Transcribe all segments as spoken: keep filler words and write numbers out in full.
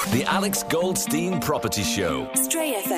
The Alex Goldstein Property Show. Stray F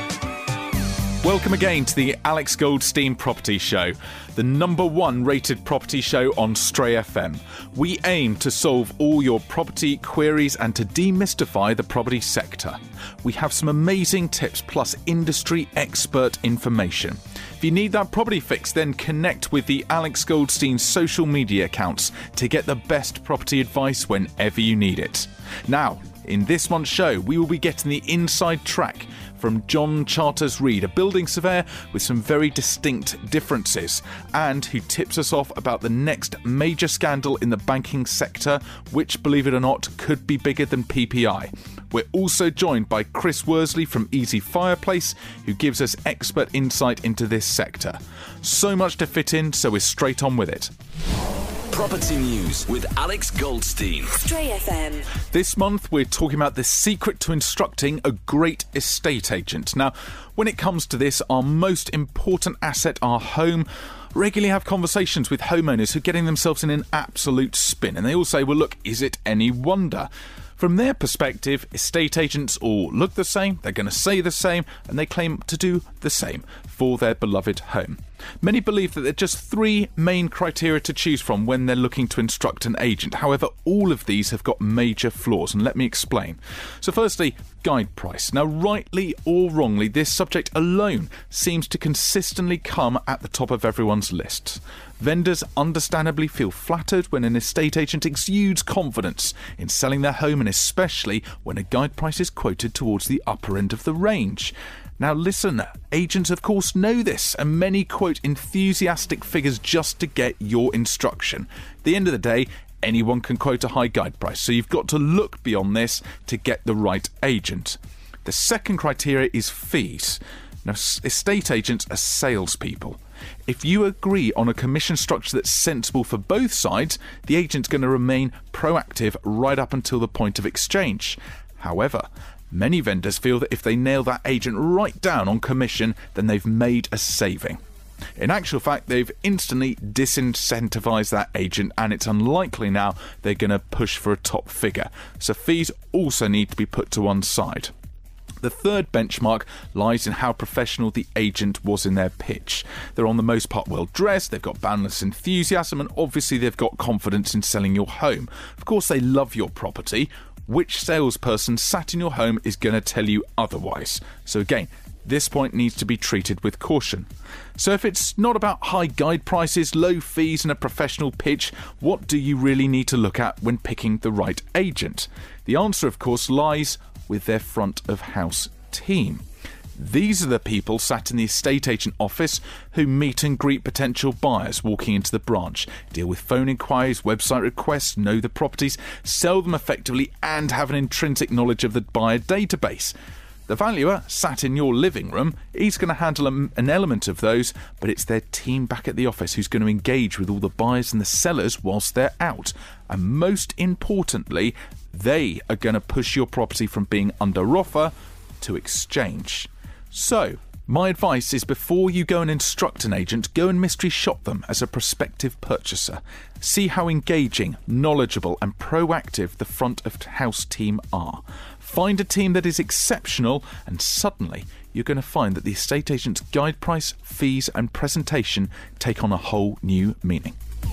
M. Welcome again to the Alex Goldstein Property Show, the number one rated property show on Stray F M. We aim to solve all your property queries and to demystify the property sector. We have some amazing tips plus industry expert information. If you need that property fix, then connect with the Alex Goldstein social media accounts to get the best property advice whenever you need it. Now, in this month's show, we will be getting the inside track from John Charters-Reid, a building surveyor with some very distinct differences, and who tips us off about the next major scandal in the banking sector, which, believe it or not, could be bigger than P P I. We're also joined by Chris Worsley from Easy Fireplace, who gives us expert insight into this sector. So much to fit in, so we're straight on with it. Property News with Alex Goldstein. Stray F M. This month we're talking about the secret to instructing a great estate agent. Now, when it comes to this, our most important asset, our home, regularly have conversations with homeowners who are getting themselves in an absolute spin. And they all say, well, look, is it any wonder? From their perspective, estate agents all look the same, they're going to say the same, and they claim to do the same for their beloved home. Many believe that there are just three main criteria to choose from when they're looking to instruct an agent. However, all of these have got major flaws, and let me explain. So firstly, guide price. Now, rightly or wrongly, this subject alone seems to consistently come at the top of everyone's lists. Vendors understandably feel flattered when an estate agent exudes confidence in selling their home, and especially when a guide price is quoted towards the upper end of the range. Now listen, agents of course know this, and many quote enthusiastic figures just to get your instruction. At the end of the day, anyone can quote a high guide price, so you've got to look beyond this to get the right agent. The second criteria is fees. Now, estate agents are salespeople. If you agree on a commission structure that's sensible for both sides, the agent's going to remain proactive right up until the point of exchange. However, many vendors feel that if they nail that agent right down on commission, then they've made a saving. In actual fact, they've instantly disincentivized that agent, and it's unlikely now they're going to push for a top figure. So fees also need to be put to one side. The third benchmark lies in how professional the agent was in their pitch. They're on the most part well dressed, they've got boundless enthusiasm, and obviously they've got confidence in selling your home. Of course, they love your property. Which salesperson sat in your home is going to tell you otherwise? So again, this point needs to be treated with caution. So if it's not about high guide prices, low fees and a professional pitch, what do you really need to look at when picking the right agent? The answer, of course, lies with their front of house team. These are the people sat in the estate agent office who meet and greet potential buyers walking into the branch, deal with phone inquiries, website requests, know the properties, sell them effectively, and have an intrinsic knowledge of the buyer database. The valuer sat in your living room, he's going to handle an element of those, but it's their team back at the office who's going to engage with all the buyers and the sellers whilst they're out. And most importantly, they are going to push your property from being under offer to exchange. So, my advice is before you go and instruct an agent, go and mystery shop them as a prospective purchaser. See how engaging, knowledgeable and proactive the front of house team are. Find a team that is exceptional, and suddenly you're going to find that the estate agent's guide price, fees and presentation take on a whole new meaning.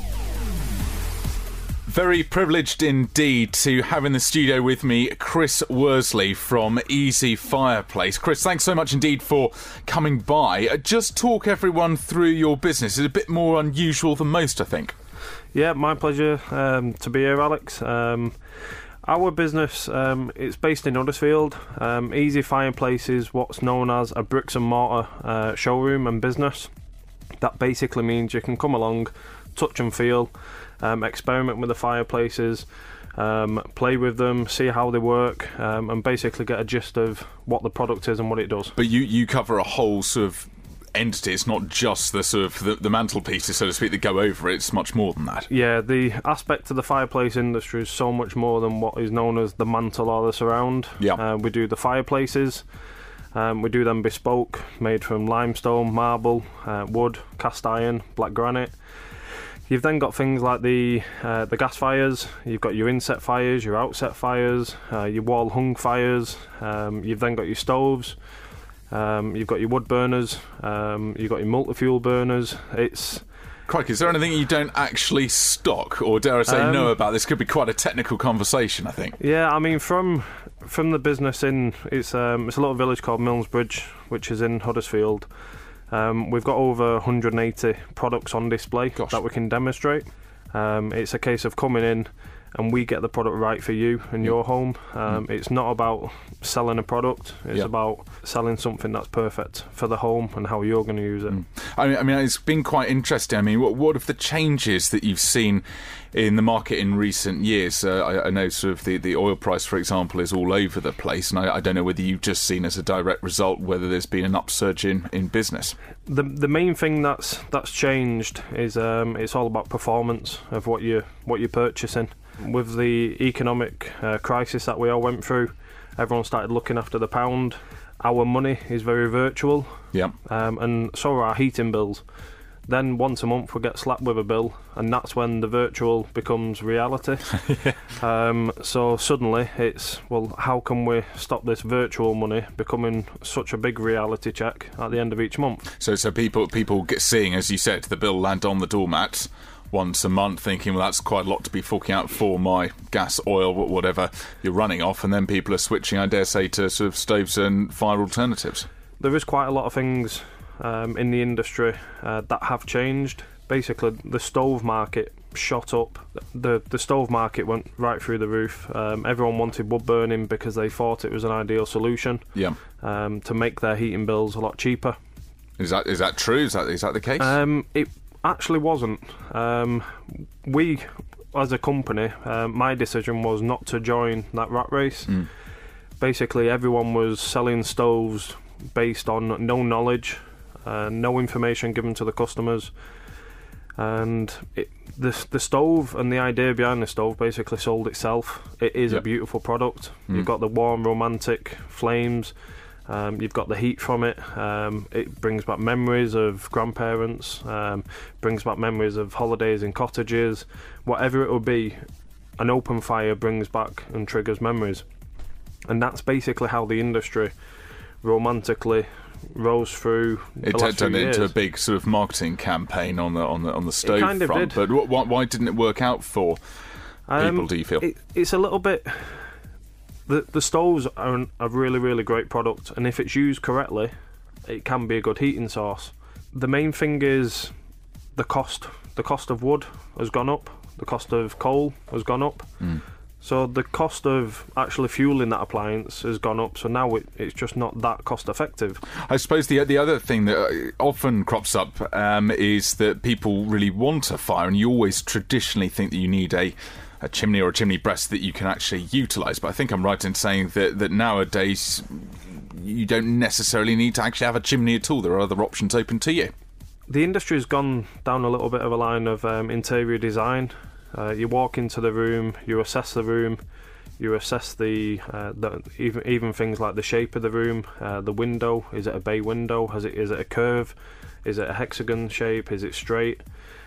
Very privileged indeed to have in the studio with me Chris Worsley from Easy Fireplace. Chris, thanks so much indeed for coming by. Just talk everyone through your business. It's a bit more unusual than most, I think. Yeah, my pleasure um, to be here, Alex. Um, our business, um, it's based in Huddersfield. Um, Easy Fireplace is what's known as a bricks and mortar uh, showroom and business. That basically means you can come along, touch and feel, um, experiment with the fireplaces, um, play with them, see how they work, um, and basically get a gist of what the product is and what it does. But you, you cover a whole sort of entity. It's not just the sort of the, the mantelpieces, so to speak, that go over it. It's much more than that. Yeah, the aspect of the fireplace industry is so much more than what is known as the mantle or the surround. Yeah. Uh, we do the fireplaces. Um, we do them bespoke, made from limestone, marble, uh, wood, cast iron, black granite. You've then got things like the uh, the gas fires. You've got your inset fires, your outset fires, uh, your wall hung fires. Um, you've then got your stoves. Um, you've got your wood burners. Um, you've got your multi-fuel burners. It's Crikey, is there anything you don't actually stock, or dare I say Um, know about? This could be quite a technical conversation, I think. yeah. I mean, from from the business in it's um, it's a little village called Millsbridge, which is in Huddersfield. Um, we've got over one hundred eighty products on display Gosh. that we can demonstrate. Um, it's a case of coming in and we get the product right for you and your home. Um, It's not about selling a product. It's Yeah. about selling something that's perfect for the home and how you're going to use it. I mean, I mean, it's been quite interesting. I mean, what, what of the changes that you've seen in the market in recent years? Uh, I, I know sort of the, the oil price, for example, is all over the place, and I, I don't know whether you've just seen as a direct result whether there's been an upsurge in, in business. The the main thing that's that's changed is um, it's all about performance of what you what you're purchasing. With the economic uh, crisis that we all went through, everyone started looking after the pound. Our money is very virtual, Yeah. um, and so are our heating bills. Then once a month we get slapped with a bill, and that's when the virtual becomes reality. um, so suddenly it's, well, how can we stop this virtual money becoming such a big reality check at the end of each month? So, so people people get seeing, as you said, the bill land on the doormat once a month, thinking, well, that's quite a lot to be forking out for my gas, oil, wh- whatever you're running off, and then people are switching, I dare say, to sort of stoves and fire alternatives. There is quite a lot of things um, in the industry uh, that have changed. Basically, the stove market shot up. The the stove market went right through the roof. Um, everyone wanted wood burning because they thought it was an ideal solution Yeah. um, to make their heating bills a lot cheaper. Is that is that true? Is that is that the case? Um, it actually wasn't. Um, we, as a company, um, my decision was not to join that rat race. Mm. Basically, everyone was selling stoves based on no knowledge, uh, no information given to the customers, and it, the the stove and the idea behind the stove basically sold itself. It is Yep. a beautiful product. Mm. You've got the warm, romantic flames. Um, you've got the heat from it. Um, it brings back memories of grandparents. Um, brings back memories of holidays in cottages. Whatever it will be, an open fire brings back and triggers memories. And that's basically how the industry romantically rose through the It last few turned years. into a big sort of marketing campaign on the on the on the stove kind of front. did. But wh- why, why didn't it work out for people? Um, Do you feel? It, it's a little bit. The the stoves are an, a really really great product, and if it's used correctly, it can be a good heating source. The main thing is the cost. The cost of wood has gone up. The cost of coal has gone up. Mm. So the cost of actually fueling that appliance has gone up. So now it, it's just not that cost effective. I suppose the the other thing that uh, often crops up um, is that people really want a fire, and you always traditionally think that you need a, a chimney or a chimney breast that you can actually utilise. But I think I'm right in saying that, that nowadays you don't necessarily need to actually have a chimney at all. There are other options open to you. The industry has gone down a little bit of a line of um, interior design. Uh, you walk into the room, you assess the room, you assess the, uh, the even even things like the shape of the room, uh, the window. Is it a bay window? Has it is it a curve? Is it a hexagon shape? Is it straight?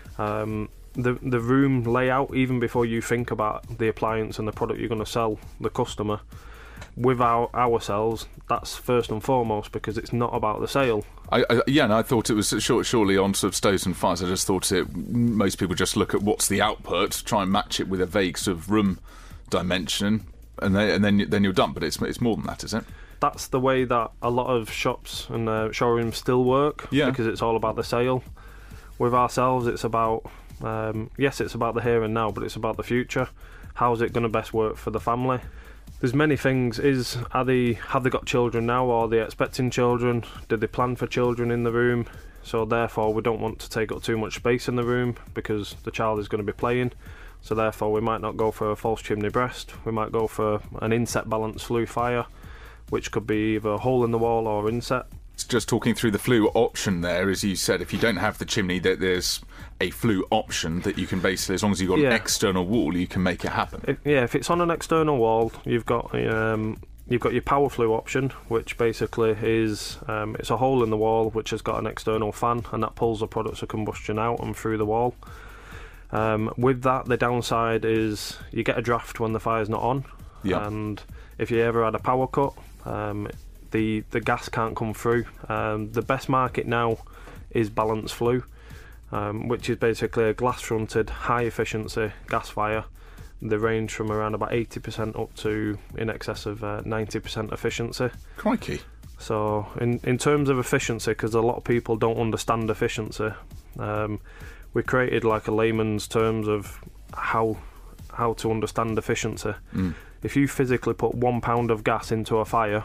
Um, the the room layout, even before you think about the appliance and the product you're going to sell the customer. With our, ourselves, that's first and foremost, because it's not about the sale. I, I, yeah, and I thought it was short, surely on sort of stoves and fires. I just thought it. Most people just look at what's the output, try and match it with a vague sort of room dimension, and then and then then you're done. But it's it's more than that, isn't it? That's the way that a lot of shops and uh, showrooms still work. Yeah. Because it's all about the sale. With ourselves, it's about um, yes, it's about the here and now, but it's about the future. How's it going to best work for the family? There's many things. Is are they have they got children now, or are they expecting children? Did they plan for children in the room? So therefore, we don't want to take up too much space in the room because the child is going to be playing. So therefore, we might not go for a false chimney breast. We might go for an inset balance flue fire, which could be either a hole in the wall or inset. Just talking through the flue option there, as you said, if you don't have the chimney, that there's a flue option that you can basically, as long as you've got Yeah. an external wall, you can make it happen. If, yeah, if it's on an external wall, you've got um, you've got your power flue option, which basically is um, it's a hole in the wall which has got an external fan, and that pulls the products of combustion out and through the wall. Um, with that, the downside is you get a draft when the fire's not on, Yeah. and if you ever had a power cut, um, the the gas can't come through. Um, the best market now is balanced flue, um, which is basically a glass-fronted, high-efficiency gas fire. They range from around about eighty percent up to in excess of uh, ninety percent efficiency. Crikey. So in, in terms of efficiency, because a lot of people don't understand efficiency, um, we created like a layman's terms of how how to understand efficiency. Mm. If you physically put one pound of gas into a fire,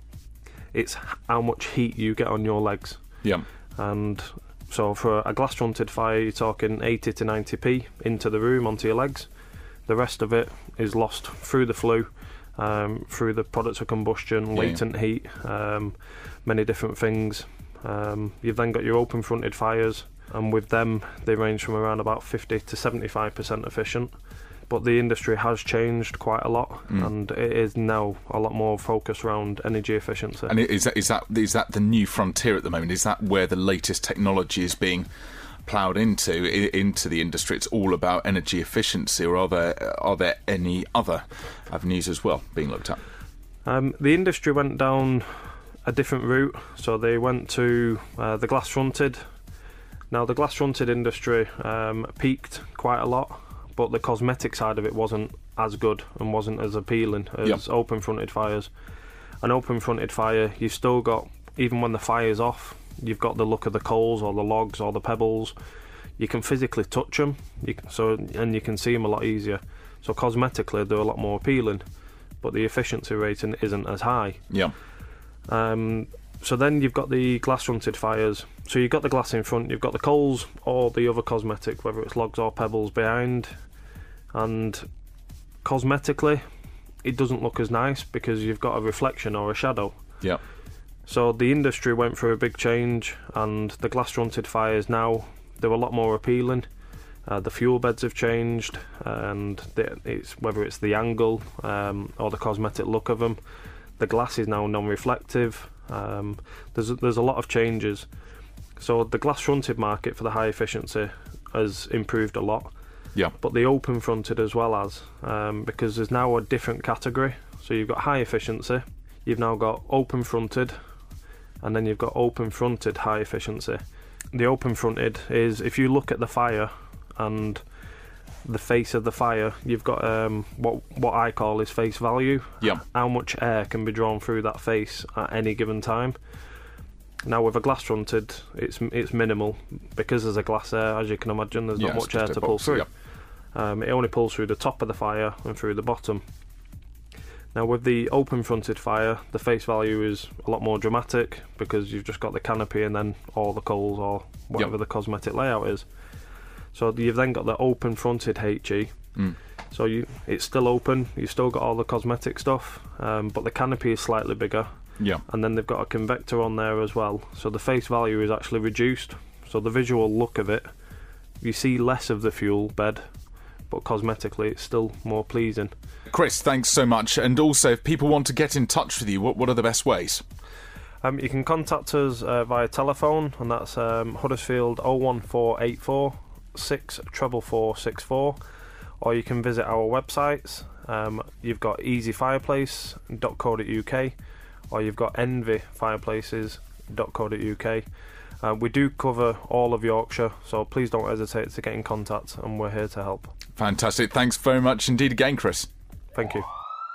it's how much heat you get on your legs. Yeah. And so for a glass-fronted fire, you're talking eighty to ninety p into the room onto your legs. The rest of it is lost through the flue, um, through the products of combustion, Yeah, latent yeah. heat, um, many different things. Um, you've then got your open-fronted fires, and with them, they range from around about fifty to seventy-five percent efficient. But the industry has changed quite a lot, Mm. and it is now a lot more focused around energy efficiency. And is that is that is that the new frontier at the moment? Is that where the latest technology is being ploughed into i- into the industry? It's all about energy efficiency, or are there are there any other avenues as well being looked at? Um, the industry went down a different route, so they went to uh, the glass-fronted. Now, the glass-fronted industry um, peaked quite a lot, but the cosmetic side of it wasn't as good and wasn't as appealing as Yep. open-fronted fires. An open-fronted fire, you've still got, even when the fire's off, you've got the look of the coals or the logs or the pebbles. You can physically touch them, you can, so and you can see them a lot easier. So cosmetically, they're a lot more appealing, but the efficiency rating isn't as high. Yeah. Um, so then you've got the glass-fronted fires. So you've got the glass in front, you've got the coals or the other cosmetic, whether it's logs or pebbles, behind. And cosmetically, it doesn't look as nice because you've got a reflection or a shadow. Yeah. So the industry went through a big change, and the glass-fronted fires now, they're a lot more appealing. Uh, the fuel beds have changed, and the, it's whether it's the angle um, or the cosmetic look of them. The glass is now non-reflective. Um, there's there's a lot of changes. So the glass-fronted market for the high efficiency has improved a lot, Yeah. but the open-fronted as well as, um, because there's now a different category. So you've got high efficiency, you've now got open-fronted, and then you've got open-fronted high efficiency. The open-fronted is, if you look at the fire and the face of the fire, you've got um, what what I call is face value. Yeah. How much air can be drawn through that face at any given time. Now with a glass-fronted, it's it's minimal because there's a glass air, as you can imagine. There's Yeah, not it's much air just a to pull box, through. yep. Um, it only pulls through the top of the fire and through the bottom. Now with the open-fronted fire, the face value is a lot more dramatic because you've just got the canopy and then all the coals or whatever Yep. the cosmetic layout is. So you've then got the open-fronted H E. Mm. So you, it's still open, you've still got all the cosmetic stuff, um, but the canopy is slightly bigger. Yeah. And then they've got a convector on there as well. So the face value is actually reduced. So the visual look of it, you see less of the fuel bed, but cosmetically it's still more pleasing. Chris, thanks so much. And also, if people want to get in touch with you, what what are the best ways? Um, you can contact us uh, via telephone, and that's um, Huddersfield oh one four eight four six four four six four, or you can visit our websites. Um, you've got easy fireplace dot co dot uk, or you've got envy fireplaces dot co dot uk. Uh, we do cover all of Yorkshire, so please don't hesitate to get in contact, and we're here to help. Fantastic. Thanks very much indeed again, Chris. Thank you.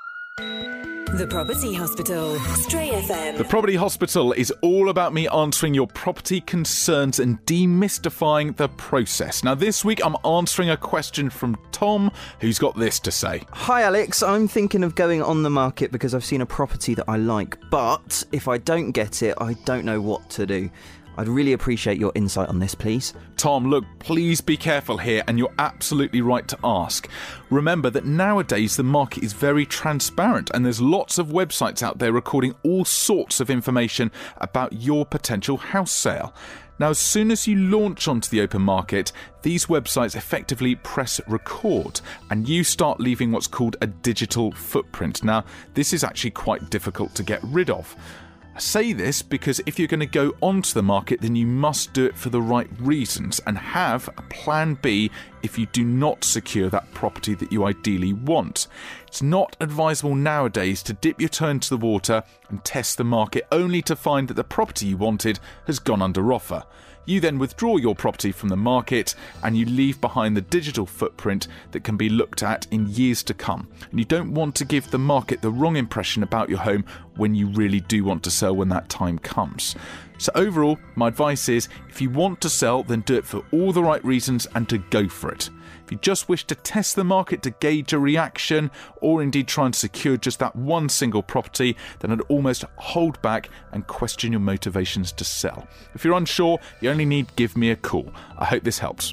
The Property Hospital. Stray F M. The Property Hospital is all about me answering your property concerns and demystifying the process. Now, this week I'm answering a question from Tom, who's got this to say. Hi Alex, I'm thinking of going on the market because I've seen a property that I like, but if I don't get it, I don't know what to do. I'd really appreciate your insight on this, please. Tom, look, please be careful here, and you're absolutely right to ask. Remember that nowadays the market is very transparent, and there's lots of websites out there recording all sorts of information about your potential house sale. Now, as soon as you launch onto the open market, these websites effectively press record, and you start leaving what's called a digital footprint. Now, this is actually quite difficult to get rid of. I say this because if you're going to go onto the market, then you must do it for the right reasons and have a plan B if you do not secure that property that you ideally want. It's not advisable nowadays to dip your toe into the water and test the market only to find that the property you wanted has gone under offer. You then withdraw your property from the market and you leave behind the digital footprint that can be looked at in years to come. And you don't want to give the market the wrong impression about your home when you really do want to sell when that time comes. So overall, my advice is, if you want to sell, then do it for all the right reasons and to go for it. If you just wish to test the market to gauge a reaction, or indeed try and secure just that one single property, then I'd almost hold back and question your motivations to sell. If you're unsure, you only need give me a call. I hope this helps.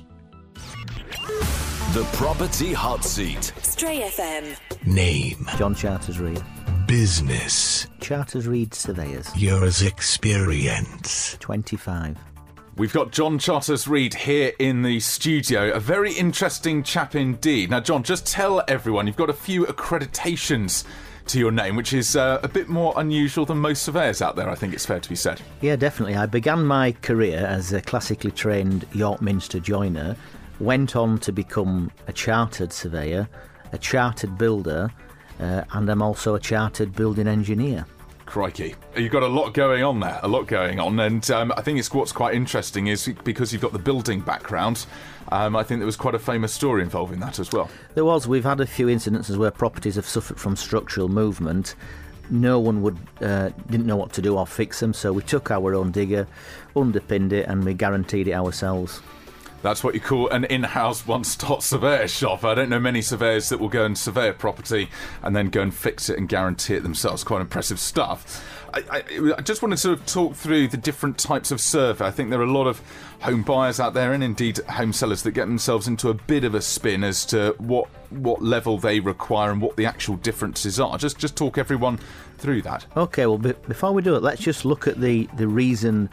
The Property Hot Seat. Stray F M. Name. John Charters Reid. Business. Charters Reid Surveyors. Years experience. twenty-five. We've got John Charters Reid here in the studio. A very interesting chap indeed. Now, John, just tell everyone, you've got a few accreditations to your name, which is uh, a bit more unusual than most surveyors out there, I think it's fair to be said. Yeah, definitely. I began my career as a classically trained York Minster joiner, went on to become a chartered surveyor, a chartered builder, uh, and I'm also a chartered building engineer. Crikey. You've got a lot going on there, a lot going on. And um, I think it's what's quite interesting is because you've got the building background, um, I think there was quite a famous story involving that as well. There was. We've had a few incidences where properties have suffered from structural movement. No one would uh, didn't know what to do or fix them, so we took our own digger, underpinned it, and we guaranteed it ourselves. That's what you call an in-house one-stop surveyor shop. I don't know many surveyors that will go and survey a property and then go and fix it and guarantee it themselves. Quite impressive stuff. I, I, I just want to sort of talk through the different types of survey. I think there are a lot of home buyers out there and indeed home sellers that get themselves into a bit of a spin as to what what level they require and what the actual differences are. Just just talk everyone through that. Okay, well, be- before we do it, let's just look at the, the reason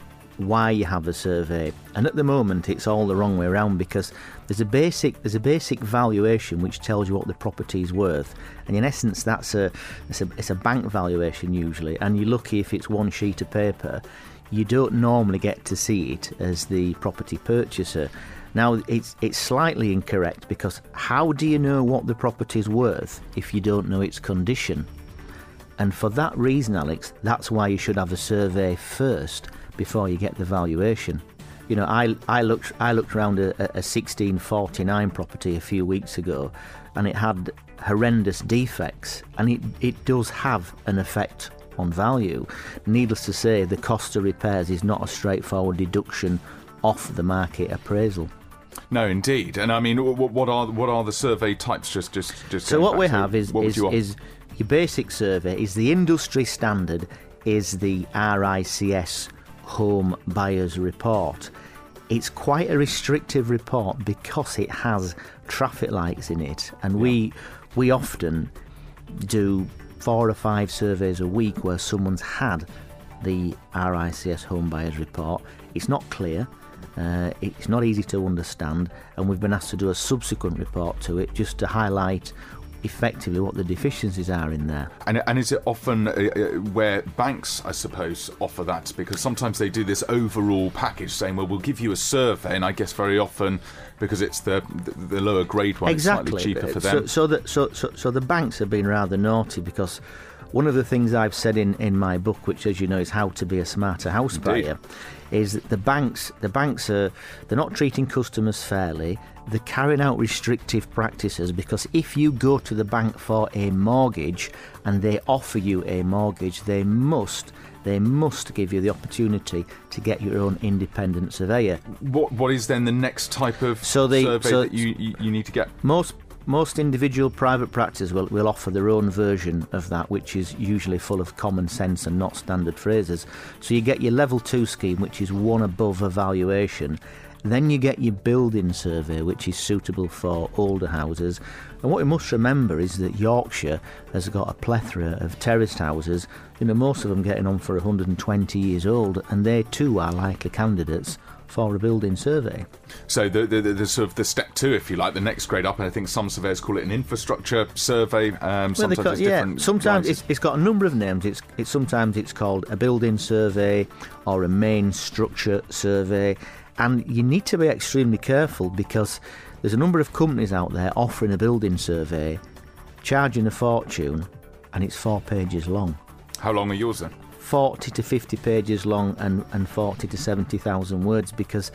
why you have a survey. And at the moment it's all the wrong way around, because there's a basic there's a basic valuation which tells you what the property is worth, and in essence that's a it's a, it's a bank valuation usually, and you're lucky if it's one sheet of paper. You don't normally get to see it as the property purchaser. Now it's it's slightly incorrect, because how do you know what the property is worth if you don't know its condition? And for that reason, Alex, that's why you should have a survey first before you get the valuation. You know, I I looked I looked around a, a sixteen forty-nine property a few weeks ago, and it had horrendous defects, and it, it does have an effect on value. Needless to say, the cost of repairs is not a straightforward deduction off the market appraisal. No, indeed. And I mean, what, what are what are the survey types? Just just just. So what we have to, is is, you is your basic survey is the industry standard is the R I C S Home Buyers Report. It's quite a restrictive report because it has traffic lights in it, and yeah. we we often do four or five surveys a week where someone's had the R I C S Home Buyers Report. It's not clear, uh, it's not easy to understand, and we've been asked to do a subsequent report to it just to highlight effectively what the deficiencies are in there. And, and is it often uh, where banks, I suppose, offer that? Because sometimes they do this overall package saying, well, we'll give you a survey, and I guess very often, because it's the the, the lower grade one, exactly. It's slightly cheaper for them. So, so, the, so, so, so the banks have been rather naughty, because one of the things I've said in, in my book, which, as you know, is How to Be a Smarter House Buyer, is that the banks, the banks are they're not treating customers fairly. They're carrying out restrictive practices, because if you go to the bank for a mortgage and they offer you a mortgage, they must they must give you the opportunity to get your own independent surveyor. What what is then the next type of so the, survey so that you, you, you need to get? Most most individual private practices will, will offer their own version of that, which is usually full of common sense and not standard phrases. So you get your level two scheme, which is one above evaluation. Then you get your building survey, which is suitable for older houses. And what you must remember is that Yorkshire has got a plethora of terraced houses, you know, most of them getting on for one hundred twenty years old, and they too are likely candidates for a building survey. So the, the, the, the sort of the step two, if you like, the next grade up, and I think some surveyors call it an infrastructure survey. Um, Well, sometimes they call- it's yeah, different. sometimes rises. it's, it's got a number of names. It's, it's sometimes it's called a building survey or a main structure survey, and you need to be extremely careful because there's a number of companies out there offering a building survey, charging a fortune, and it's four pages long. How long are yours then? forty to fifty pages long and, and forty to seventy thousand words, because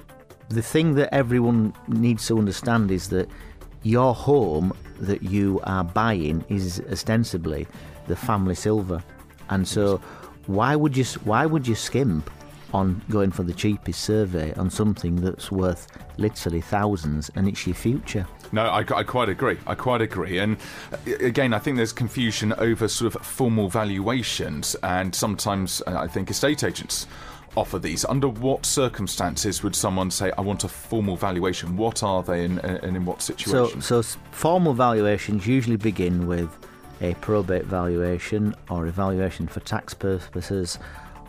the thing that everyone needs to understand is that your home that you are buying is ostensibly the family silver, and so why would you why would you skimp on going for the cheapest survey on something that's worth literally thousands, and it's your future? No, I, I quite agree. I quite agree. And uh, again, I think there's confusion over sort of formal valuations, and sometimes uh, I think estate agents offer these. Under what circumstances would someone say, I want a formal valuation? What are they, and, and in what So, situations? so s- formal valuations usually begin with a probate valuation or a valuation for tax purposes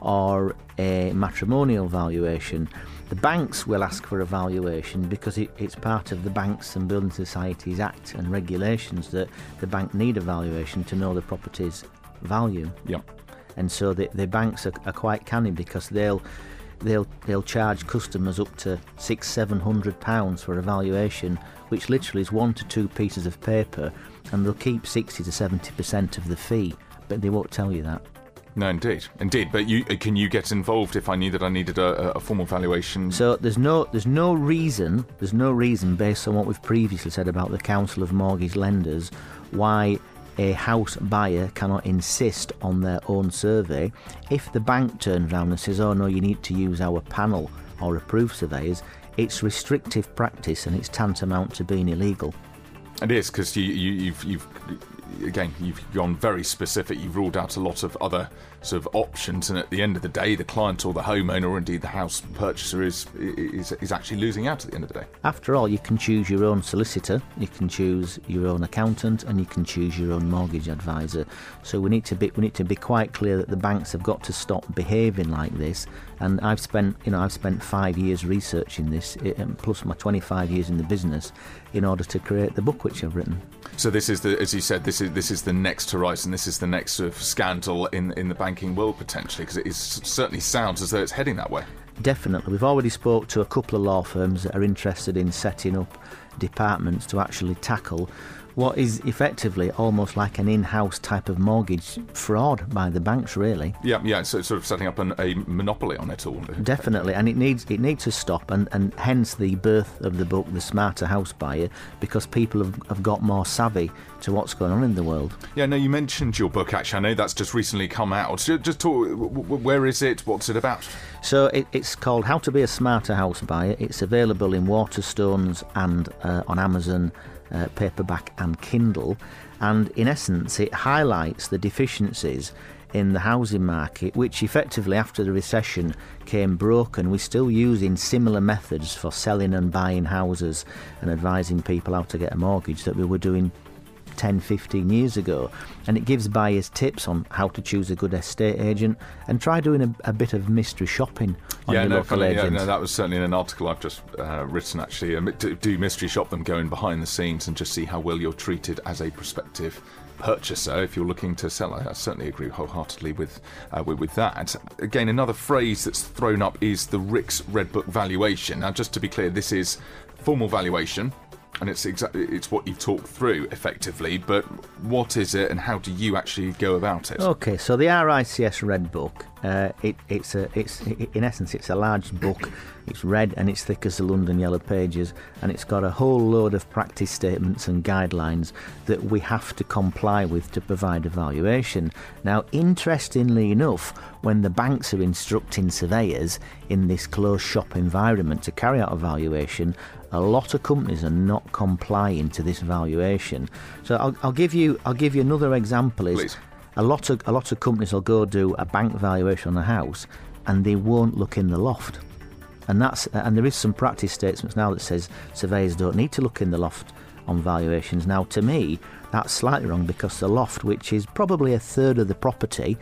or a matrimonial valuation. The banks will ask for a valuation because it, it's part of the Banks and Building Societies Act and regulations that the bank need a valuation to know the property's value. Yeah. And so the, the banks are, are quite canny because they'll they'll they'll charge customers up to six seven hundred pounds for a valuation, which literally is one to two pieces of paper, and they'll keep sixty to seventy percent of the fee, but they won't tell you that. No, indeed, indeed. But you can you get involved if I knew that I needed a, a formal valuation? So there's no there's no reason there's no reason based on what we've previously said about the Council of Mortgage Lenders why a house buyer cannot insist on their own survey. If the bank turns around and says, oh no, you need to use our panel or approved surveyors, it's restrictive practice and it's tantamount to being illegal. It is, because you, you, you've, you've, again, you've gone very specific. You've ruled out a lot of other sort of options, and at the end of the day, the client or the homeowner, or indeed the house purchaser, is is is actually losing out at the end of the day. After all, you can choose your own solicitor, you can choose your own accountant, and you can choose your own mortgage advisor. So we need to be we need to be quite clear that the banks have got to stop behaving like this. And I've spent, you know, I've spent five years researching this, plus my twenty-five years in the business, in order to create the book which I've written. So this is the, as you said, this is this is the next horizon. This is the next sort of scandal in in the banking world potentially, because it is, certainly sounds as though it's heading that way. Definitely. We've already spoke to a couple of law firms that are interested in setting up departments to actually tackle what is effectively almost like an in-house type of mortgage fraud by the banks, really. Yeah, yeah. So it's sort of setting up an, a monopoly on it all. Definitely, and it needs it needs to stop, and, and hence the birth of the book, The Smarter House Buyer, because people have, have got more savvy to what's going on in the world. Yeah, no, you mentioned your book, actually. I know that's just recently come out. Just, just talk, where is it? What's it about? So it, it's called How to Be a Smarter House Buyer. It's available in Waterstones and uh, on Amazon, uh, paperback and Kindle. And in essence, it highlights the deficiencies in the housing market, which effectively after the recession came broken. We're still using similar methods for selling and buying houses and advising people how to get a mortgage that we were doing ten, fifteen years ago, and it gives buyers tips on how to choose a good estate agent and try doing a, a bit of mystery shopping on yeah, your no, local funny, agent. yeah, no, that was certainly in an article I've just uh, written, actually. Um, do, do mystery shop them, going behind the scenes and just see how well you're treated as a prospective purchaser if you're looking to sell. I certainly agree wholeheartedly with, uh, with with that. Again, another phrase that's thrown up is the Rick's Red Book valuation. Now, just to be clear, this is formal valuation, and it's exactly it's what you've talked through effectively, but what is it and how do you actually go about it? Okay, so the R I C S Red Book, uh, it, it's a, it's in essence it's a large book. It's red and it's thick as the London Yellow Pages, and it's got a whole load of practice statements and guidelines that we have to comply with to provide a valuation. Now, interestingly enough, when the banks are instructing surveyors in this closed shop environment to carry out a valuation, a lot of companies are not complying to this valuation. So I'll, I'll give you I'll give you another example. Is Please. a lot of a lot of companies will go do a bank valuation on a house, and they won't look in the loft. And that's and there is some practice statements now that says surveyors don't need to look in the loft on valuations. Now, to me, that's slightly wrong, because the loft, which is probably a third of the property,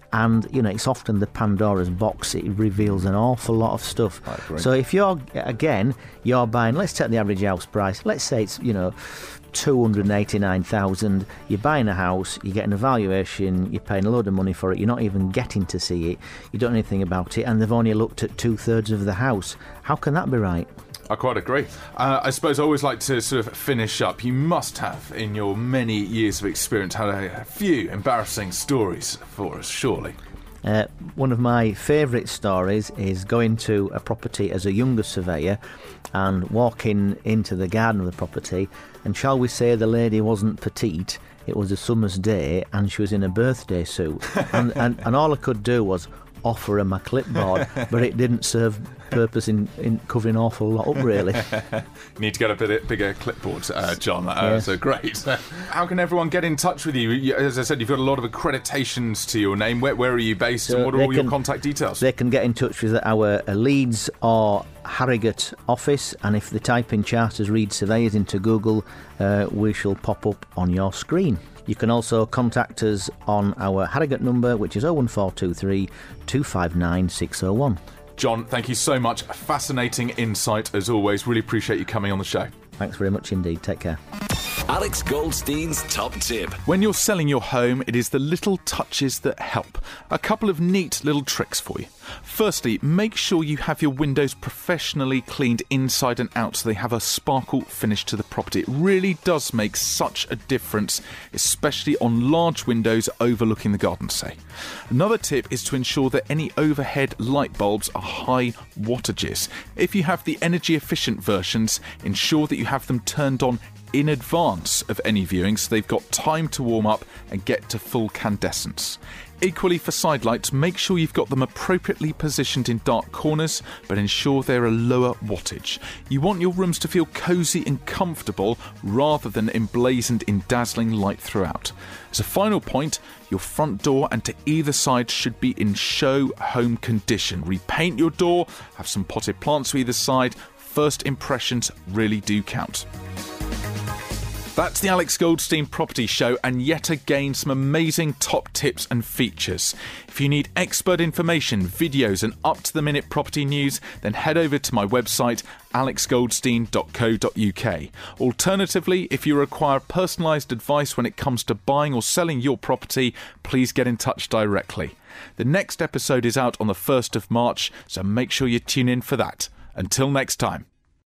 And, you know, it's often the Pandora's box. It reveals an awful lot of stuff. I agree. So if you're, again, you're buying, let's take the average house price. Let's say it's, you know, two hundred eighty-nine thousand dollars. You're buying a house, you're getting a valuation, you're paying a load of money for it, you're not even getting to see it, you don't know anything about it, and they've only looked at two-thirds of the house. How can that be right? I quite agree. Uh, I suppose I always like to sort of finish up. You must have, in your many years of experience, had a few embarrassing stories for us, surely. Uh, one of my favourite stories is going to a property as a younger surveyor and walking into the garden of the property, and shall we say the lady wasn't petite, it was a summer's day and she was in a birthday suit, and, and, and all I could do was offer her my clipboard, but it didn't serve purpose in, in covering an awful lot up, really. You need to get a bit bigger clipboard, uh, John. Uh, Yes. So great. How can everyone get in touch with you? You- As I said, you've got a lot of accreditations to your name. Where, where are you based, So and what are they all your can- contact details? They can get in touch with our uh, Leeds or Harrogate office, and if they type in Charters Reed Surveyors into Google, uh, we shall pop up on your screen. You can also contact us on our Harrogate number, which is oh one four two three, two five nine, six oh one. John, thank you so much. Fascinating insight as always. Really appreciate you coming on the show. Thanks very much indeed. Take care. Alex Goldstein's top tip. When you're selling your home, it is the little touches that help. A couple of neat little tricks for you. Firstly, make sure you have your windows professionally cleaned inside and out so they have a sparkle finish to the property. It really does make such a difference, especially on large windows overlooking the garden, say. Another tip is to ensure that any overhead light bulbs are high wattages. If you have the energy efficient versions, ensure that you have them turned on in advance of any viewing so they've got time to warm up and get to full incandescence. Equally for side lights, make sure you've got them appropriately positioned in dark corners, but ensure they're a lower wattage. You want your rooms to feel cosy and comfortable rather than emblazoned in dazzling light throughout. As a final point, your front door and to either side should be in show home condition. Repaint your door, have some potted plants to either side. First impressions really do count. That's the Alex Goldstein Property Show, and yet again some amazing top tips and features. If you need expert information, videos and up-to-the-minute property news, then head over to my website alex goldstein dot co dot uk. Alternatively, if you require personalised advice when it comes to buying or selling your property, please get in touch directly. The next episode is out on the first of March, so make sure you tune in for that. Until next time.